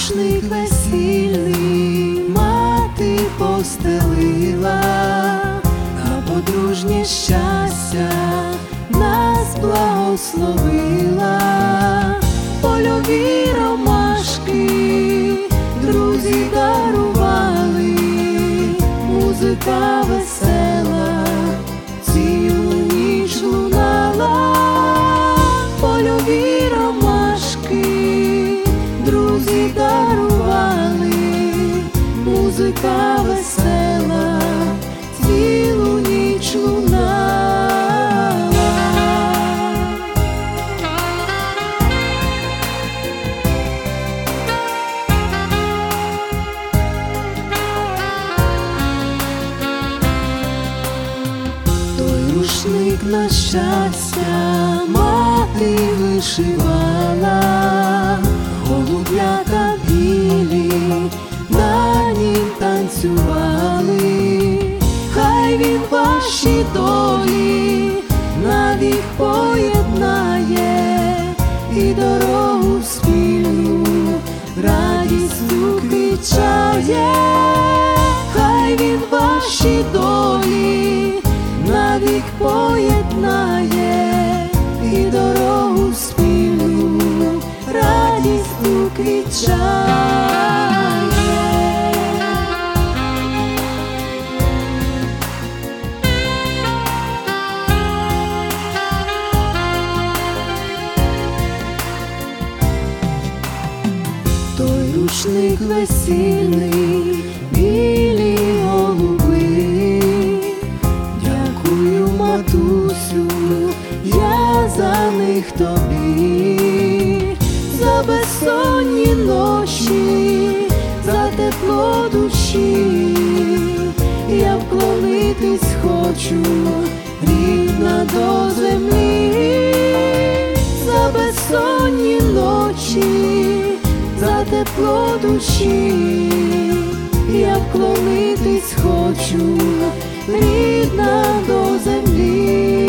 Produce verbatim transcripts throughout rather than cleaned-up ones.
рушник весільний мати постелила, на подружнє щастя нас благословила. Польові ромашки друзі дарували, музика весела цілу ніч лунала. Польові ромашки друзі дарували, музика весела цілу ніч лунала. Той рушник на щастя мати вишивала, голуб'ята білі на нім танцювали. Хай він ваші долі навік поєднає і дорогу спільну радістю квітчає. Хай він ваші долі навік поєднає і дорогу спільну радістю квітчає. Той рушник весільний, білі голуби, дякую, матусю, я за них тобі, за безсонні ночі, за тепло душі. Я вклонитись хочу, рідна, до землі, за безсонні ночі, за тепло душі. Я вклонитись хочу, рідна, до землі.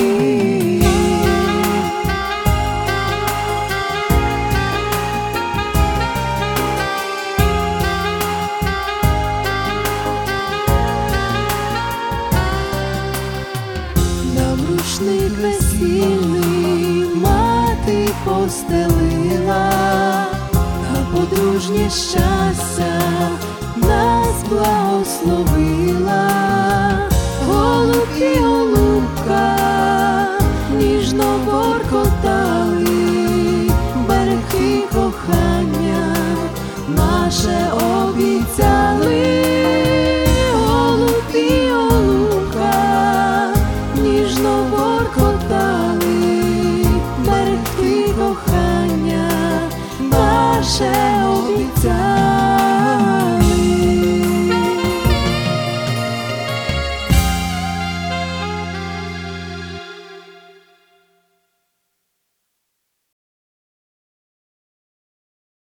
Нам рушник весільний мати постелила, на подружнє щастя нас благословила. Голуб і голубка